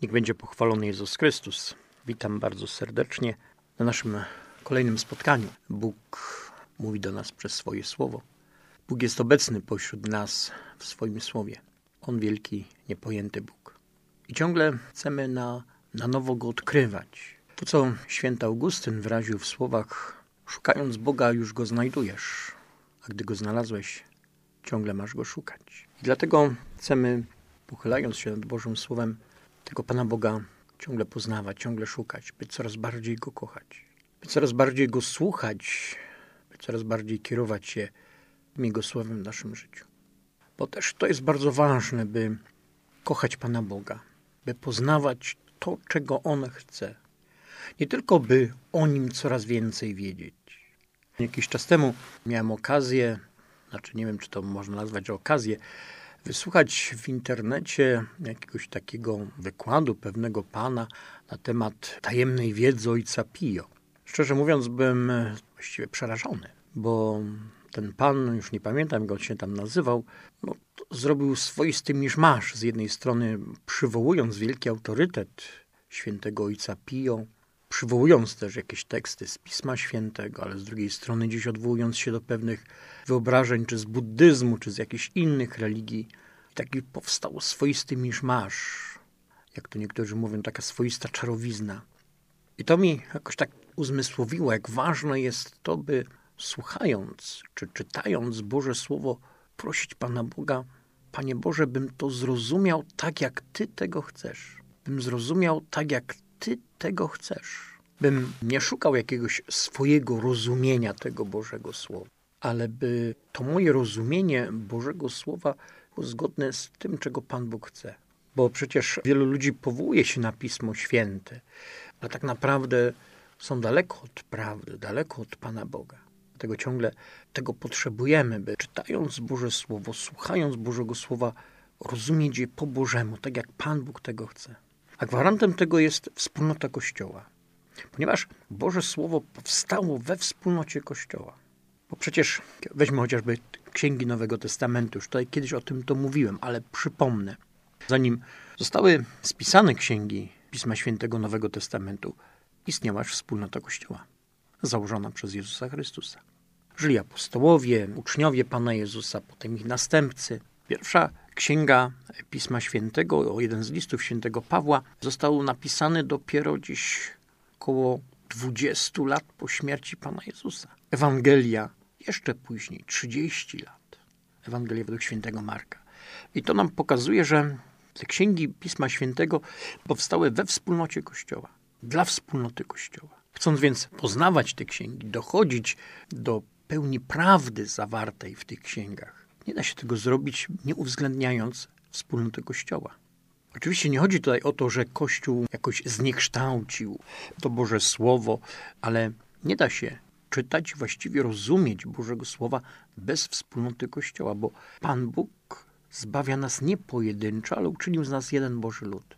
Niech będzie pochwalony Jezus Chrystus. Witam bardzo serdecznie na naszym kolejnym spotkaniu. Bóg mówi do nas przez swoje słowo. Bóg jest obecny pośród nas w swoim słowie. On wielki, niepojęty Bóg. I ciągle chcemy na nowo Go odkrywać. To, co święty Augustyn wyraził w słowach: szukając Boga, już Go znajdujesz, a gdy Go znalazłeś, ciągle masz Go szukać. I dlatego chcemy, pochylając się nad Bożym Słowem, tego Pana Boga ciągle poznawać, ciągle szukać, by coraz bardziej Go kochać, by coraz bardziej Go słuchać, by coraz bardziej kierować się Jego słowem w naszym życiu. Bo też to jest bardzo ważne, by kochać Pana Boga, by poznawać to, czego On chce. Nie tylko, by o Nim coraz więcej wiedzieć. Jakiś czas temu miałem okazję, nie wiem, czy to można nazwać okazję, wysłuchać w internecie jakiegoś takiego wykładu pewnego pana na temat tajemnej wiedzy ojca Pio. Szczerze mówiąc, byłem właściwie przerażony, bo ten pan, już nie pamiętam jak on się tam nazywał, zrobił swoisty miszmasz. Z jednej strony przywołując wielki autorytet świętego ojca Pio, przywołując też jakieś teksty z Pisma Świętego, ale z drugiej strony gdzieś odwołując się do pewnych wyobrażeń, czy z buddyzmu, czy z jakichś innych religii. Taki powstał swoisty miszmasz, jak to niektórzy mówią, taka swoista czarowizna. I to mi jakoś tak uzmysłowiło, jak ważne jest to, by słuchając, czy czytając Boże Słowo, prosić Pana Boga: Panie Boże, bym to zrozumiał tak, jak Ty tego chcesz. Bym zrozumiał tak, jak Ty tego chcesz. Bym nie szukał jakiegoś swojego rozumienia tego Bożego Słowa, ale by to moje rozumienie Bożego Słowa było zgodne z tym, czego Pan Bóg chce. Bo przecież wielu ludzi powołuje się na Pismo Święte, ale tak naprawdę są daleko od prawdy, daleko od Pana Boga. Dlatego ciągle tego potrzebujemy, by czytając Boże Słowo, słuchając Bożego Słowa, rozumieć je po Bożemu, tak jak Pan Bóg tego chce. A gwarantem tego jest wspólnota Kościoła. Ponieważ Boże Słowo powstało we wspólnocie Kościoła. Bo przecież weźmy chociażby Księgi Nowego Testamentu. Już tutaj kiedyś o tym to mówiłem, ale przypomnę. Zanim zostały spisane księgi Pisma Świętego Nowego Testamentu, istniała już wspólnota Kościoła, założona przez Jezusa Chrystusa. Żyli apostołowie, uczniowie Pana Jezusa, potem ich następcy. Pierwsza księga Pisma Świętego, jeden z listów świętego Pawła, został napisany dopiero dziś około 20 lat po śmierci Pana Jezusa. Ewangelia jeszcze później, 30 lat. Ewangelia według świętego Marka. I to nam pokazuje, że te księgi Pisma Świętego powstały we wspólnocie Kościoła, dla wspólnoty Kościoła. Chcąc więc poznawać te księgi, dochodzić do pełni prawdy zawartej w tych księgach, nie da się tego zrobić, nie uwzględniając wspólnoty Kościoła. Oczywiście nie chodzi tutaj o to, że Kościół jakoś zniekształcił to Boże Słowo, ale nie da się czytać i właściwie rozumieć Bożego Słowa bez wspólnoty Kościoła, bo Pan Bóg zbawia nas nie pojedynczo, ale uczynił z nas jeden Boży lud.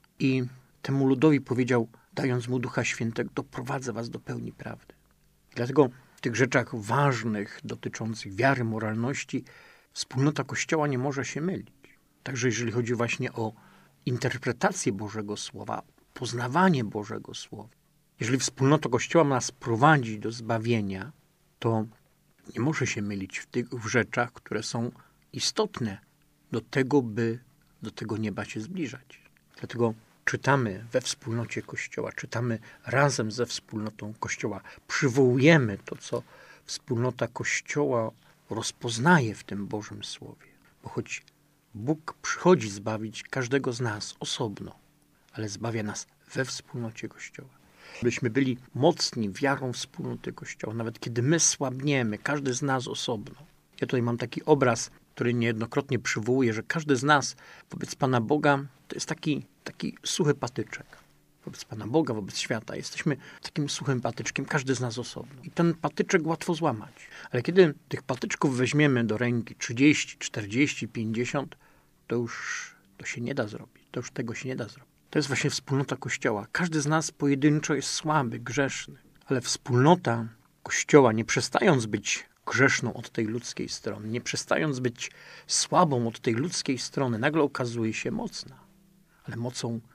I temu ludowi powiedział, dając mu Ducha Świętego: doprowadzę was do pełni prawdy. Dlatego w tych rzeczach ważnych, dotyczących wiary, moralności, wspólnota Kościoła nie może się mylić. Także jeżeli chodzi właśnie o interpretację Bożego Słowa, poznawanie Bożego Słowa. Jeżeli wspólnota Kościoła ma nas prowadzić do zbawienia, to nie może się mylić w tych rzeczach, które są istotne do tego, by do tego nieba się zbliżać. Dlatego czytamy we wspólnocie Kościoła, czytamy razem ze wspólnotą Kościoła, przywołujemy to, co wspólnota Kościoła rozpoznaje w tym Bożym Słowie. Bo choć Bóg przychodzi zbawić każdego z nas osobno, ale zbawia nas we wspólnocie Kościoła. Byśmy byli mocni wiarą wspólnoty Kościoła, nawet kiedy my słabniemy, każdy z nas osobno. Ja tutaj mam taki obraz, który niejednokrotnie przywołuje, że każdy z nas wobec Pana Boga to jest taki suchy patyczek. Wobec Pana Boga, wobec świata jesteśmy takim suchym patyczkiem, każdy z nas osobno. I ten patyczek łatwo złamać. Ale kiedy tych patyczków weźmiemy do ręki 30, 40, 50, to się nie da zrobić. To już tego się nie da zrobić. To jest właśnie wspólnota Kościoła. Każdy z nas pojedynczo jest słaby, grzeszny. Ale wspólnota Kościoła, nie przestając być grzeszną od tej ludzkiej strony, nie przestając być słabą od tej ludzkiej strony, nagle okazuje się mocna. Ale mocą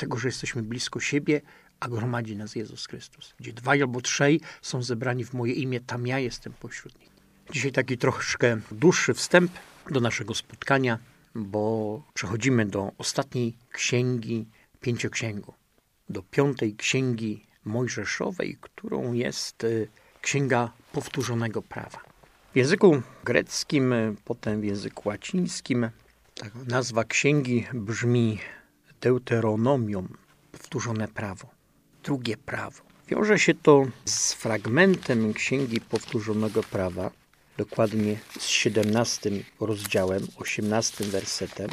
tego, że jesteśmy blisko siebie, a gromadzi nas Jezus Chrystus. Gdzie 2 albo 3 są zebrani w moje imię, tam ja jestem pośród nich. Dzisiaj taki troszkę dłuższy wstęp do naszego spotkania, bo przechodzimy do ostatniej księgi Pięcioksięgu, do 5. księgi Mojżeszowej, którą jest Księga Powtórzonego Prawa. W języku greckim, potem w języku łacińskim ta nazwa księgi brzmi Deuteronomium, powtórzone prawo, drugie prawo. Wiąże się to z fragmentem Księgi Powtórzonego Prawa, dokładnie z 17 rozdziałem, 18 wersetem,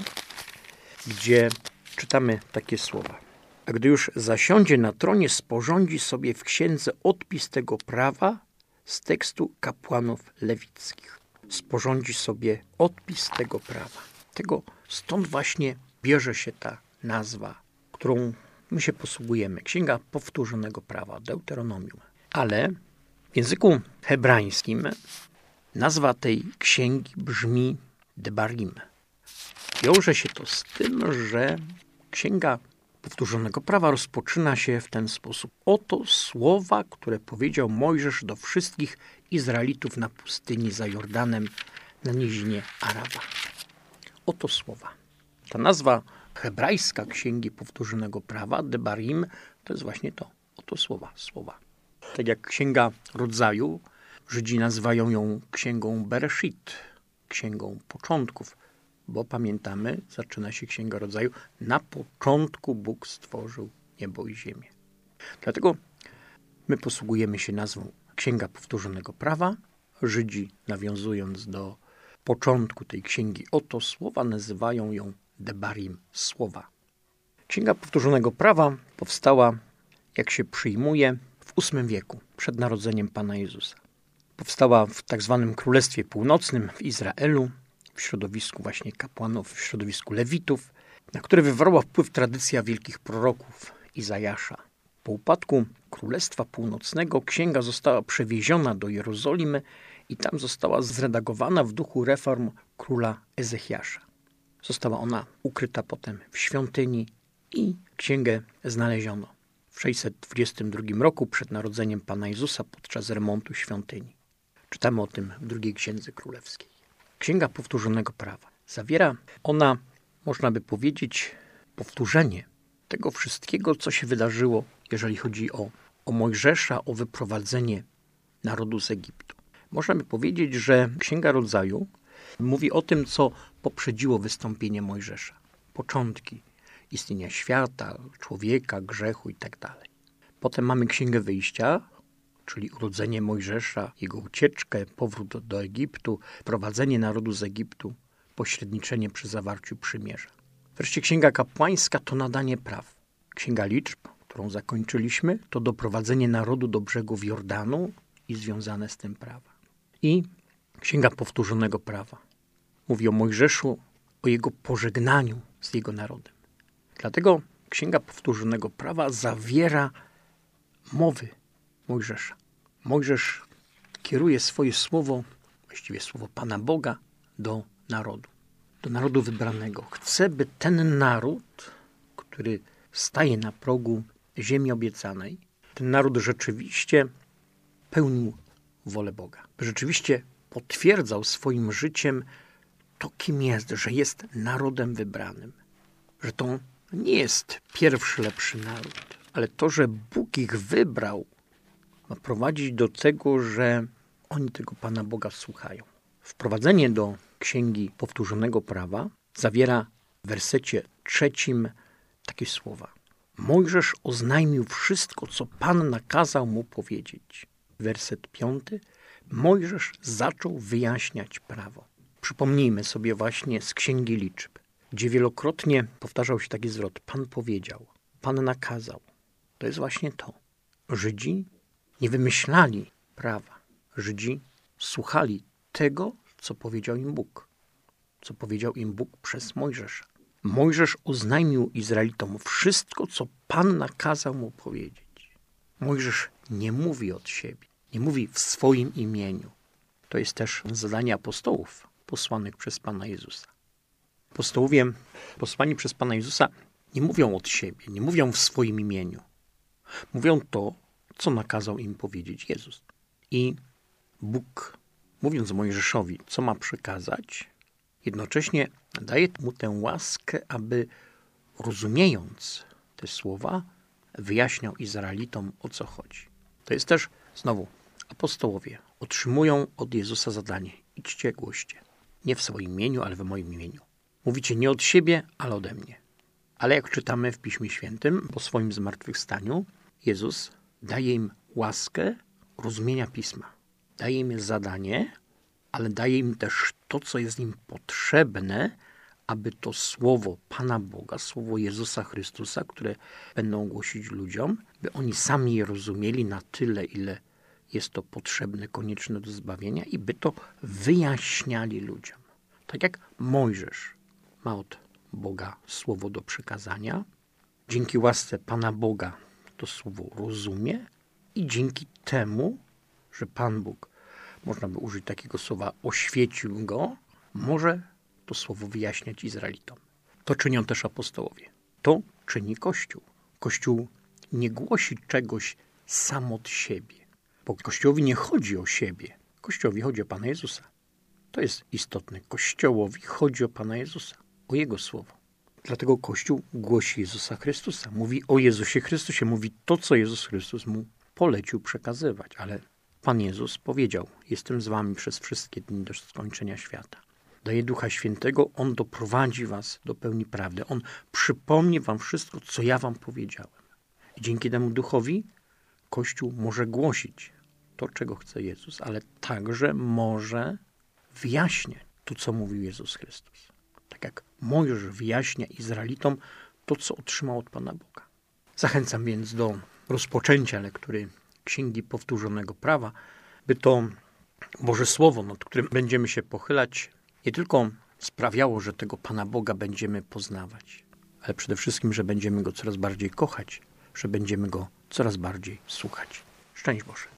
gdzie czytamy takie słowa. A gdy już zasiądzie na tronie, sporządzi sobie w księdze odpis tego prawa z tekstu kapłanów lewickich. Sporządzi sobie odpis tego prawa. Stąd właśnie bierze się ta nazwa, którą my się posługujemy. Księga Powtórzonego Prawa, Deuteronomium. Ale w języku hebrajskim nazwa tej księgi brzmi Debarim. Wiąże się to z tym, że Księga Powtórzonego Prawa rozpoczyna się w ten sposób. Oto słowa, które powiedział Mojżesz do wszystkich Izraelitów na pustyni za Jordanem na nizinie Araba. Oto słowa. Ta nazwa hebrajska Księgi Powtórzonego Prawa, Debarim, to jest właśnie to. Oto słowa. Tak jak Księga Rodzaju, Żydzi nazywają ją Księgą Bereshit, Księgą Początków, bo pamiętamy, zaczyna się Księga Rodzaju, na początku Bóg stworzył niebo i ziemię. Dlatego my posługujemy się nazwą Księga Powtórzonego Prawa. Żydzi, nawiązując do początku tej księgi, oto słowa, nazywają ją Debarim, słowa. Księga Powtórzonego Prawa powstała, jak się przyjmuje, w VIII wieku, przed narodzeniem Pana Jezusa. Powstała w tak zwanym Królestwie Północnym, w Izraelu, w środowisku właśnie kapłanów, w środowisku lewitów, na które wywarła wpływ tradycja wielkich proroków Izajasza. Po upadku Królestwa Północnego księga została przewieziona do Jerozolimy i tam została zredagowana w duchu reform króla Ezechiasza. Została ona ukryta potem w świątyni i księgę znaleziono w 622 roku przed narodzeniem Pana Jezusa podczas remontu świątyni. Czytamy o tym w II Księdze Królewskiej. Księga Powtórzonego Prawa. Zawiera ona, można by powiedzieć, powtórzenie tego wszystkiego, co się wydarzyło, jeżeli chodzi o Mojżesza, o wyprowadzenie narodu z Egiptu. Można by powiedzieć, że Księga Rodzaju mówi o tym, co poprzedziło wystąpienie Mojżesza. Początki istnienia świata, człowieka, grzechu itd. Potem mamy Księgę Wyjścia, czyli urodzenie Mojżesza, jego ucieczkę, powrót do Egiptu, prowadzenie narodu z Egiptu, pośredniczenie przy zawarciu przymierza. Wreszcie Księga Kapłańska to nadanie praw. Księga Liczb, którą zakończyliśmy, to doprowadzenie narodu do brzegów Jordanu i związane z tym prawa. I Księga Powtórzonego Prawa mówi o Mojżeszu, o jego pożegnaniu z jego narodem. Dlatego Księga Powtórzonego Prawa zawiera mowy Mojżesza. Mojżesz kieruje swoje słowo, właściwie słowo Pana Boga, do narodu wybranego. Chce, by ten naród, który staje na progu ziemi obiecanej, ten naród rzeczywiście pełnił wolę Boga. Rzeczywiście potwierdzał swoim życiem to, kim jest, że jest narodem wybranym. Że to nie jest pierwszy, lepszy naród, ale to, że Bóg ich wybrał, ma prowadzić do tego, że oni tego Pana Boga słuchają. Wprowadzenie do Księgi Powtórzonego Prawa zawiera w wersecie 3 takie słowa. Mojżesz oznajmił wszystko, co Pan nakazał mu powiedzieć. Werset 5. Mojżesz zaczął wyjaśniać prawo. Przypomnijmy sobie właśnie z Księgi Liczb, gdzie wielokrotnie powtarzał się taki zwrot. Pan powiedział, Pan nakazał. To jest właśnie to. Żydzi nie wymyślali prawa. Żydzi słuchali tego, co powiedział im Bóg. Co powiedział im Bóg przez Mojżesza. Mojżesz oznajmił Izraelitom wszystko, co Pan nakazał mu powiedzieć. Mojżesz nie mówi od siebie. Nie mówi w swoim imieniu. To jest też zadanie apostołów posłanych przez Pana Jezusa. Apostołowie posłani przez Pana Jezusa Nie mówią od siebie, nie mówią w swoim imieniu. Mówią to, co nakazał im powiedzieć Jezus. I Bóg, mówiąc Mojżeszowi, co ma przekazać, jednocześnie daje mu tę łaskę, aby rozumiejąc te słowa, wyjaśniał Izraelitom, o co chodzi. To jest też, znowu, apostołowie otrzymują od Jezusa zadanie. Idźcie, głoście. Nie w swoim imieniu, ale w moim imieniu. Mówicie nie od siebie, ale ode mnie. Ale jak czytamy w Piśmie Świętym, po swoim zmartwychwstaniu, Jezus daje im łaskę rozumienia Pisma. Daje im zadanie, ale daje im też to, co jest im potrzebne, aby to słowo Pana Boga, słowo Jezusa Chrystusa, które będą głosić ludziom, by oni sami je rozumieli na tyle, ile jest to potrzebne, konieczne do zbawienia i by to wyjaśniali ludziom. Tak jak Mojżesz ma od Boga słowo do przekazania, dzięki łasce Pana Boga to słowo rozumie i dzięki temu, że Pan Bóg, można by użyć takiego słowa, oświecił go, może to słowo wyjaśniać Izraelitom. To czynią też apostołowie. To czyni Kościół. Kościół nie głosi czegoś sam od siebie, bo Kościołowi nie chodzi o siebie. Kościołowi chodzi o Pana Jezusa. To jest istotne. Kościołowi chodzi o Pana Jezusa, o Jego słowo. Dlatego Kościół głosi Jezusa Chrystusa. Mówi o Jezusie Chrystusie. Mówi to, co Jezus Chrystus mu polecił przekazywać. Ale Pan Jezus powiedział, jestem z wami przez wszystkie dni do skończenia świata. Daje Ducha Świętego, On doprowadzi was do pełni prawdy. On przypomni wam wszystko, co ja wam powiedziałem. I dzięki temu Duchowi Kościół może głosić to, czego chce Jezus, ale także może wyjaśniać to, co mówił Jezus Chrystus. Tak jak Mojżesz wyjaśnia Izraelitom to, co otrzymał od Pana Boga. Zachęcam więc do rozpoczęcia lektury Księgi Powtórzonego Prawa, by to Boże Słowo, nad którym będziemy się pochylać, nie tylko sprawiało, że tego Pana Boga będziemy poznawać, ale przede wszystkim, że będziemy Go coraz bardziej kochać, że będziemy Go coraz bardziej słuchać. Szczęść Boże.